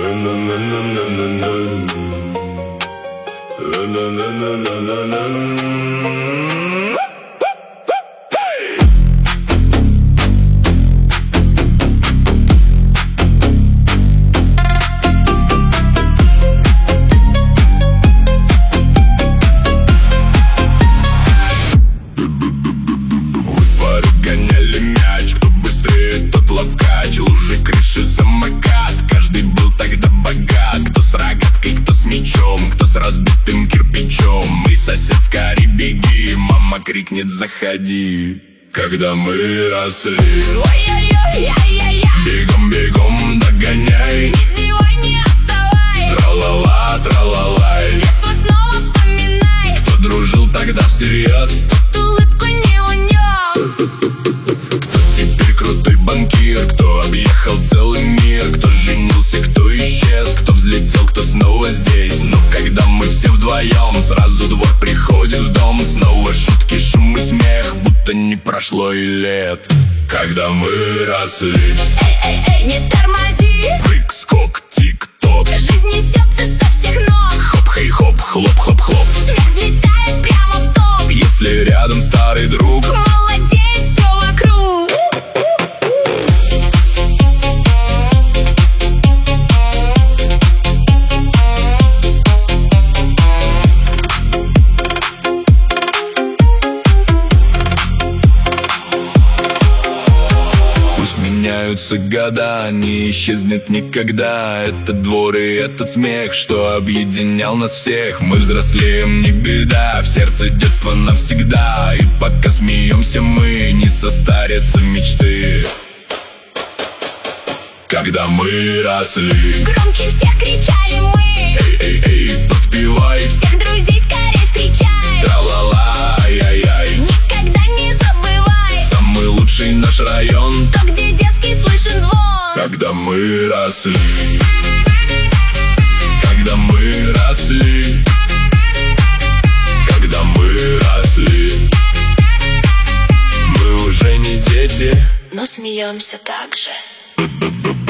Гоняли мяч, кто быстрее, тот ловкач. Лужи, крыши, самокат, каждый был тогда богат. Кто с рогаткой, кто с мечом, кто с разбитым кирпичом. Мы, сосед, скорей беги, мама крикнет: заходи. Когда мы росли, ой-ой-ой, ай-яй-яй, бегом, бегом, догоняй. ни сегодня не отставай, Тра-ла-ла, тра-ла-лай. детство снова вспоминай. Кто дружил тогда всерьез, Тот улыбку не унес. кто теперь крутой банкир, кто объехал целый мир, кто женился, кто исчез, кто взлетел, кто снова здесь. Но когда мы все вдвоем, сразу двор приходит в дом. Снова шутки, шум и смех, будто не прошло и лет. Когда мы росли, Эй-эй-эй, не тормози, прыг, скок, тик-ток, жизнь несется со всех ног. хоп-хей-хоп, хлоп-хлоп-хлоп. Смех взлетает прямо в топ. Если рядом старый друг, Молодеет все вокруг. меняются года, не исчезнет никогда этот двор и этот смех, что объединял нас всех. Мы взрослеем, не беда, в сердце детство навсегда. И пока смеемся мы, не состарятся мечты. Когда мы росли, Громче всех кричали мы. эй-эй-эй, подпевай, Всех друзей скорее встречай. тра-ла-ла, ай-яй-яй. Никогда не забывай Самый лучший наш район, то, где детский слышен звон. когда мы росли. Когда мы росли. Когда мы росли. Мы уже не дети, Но смеемся так же.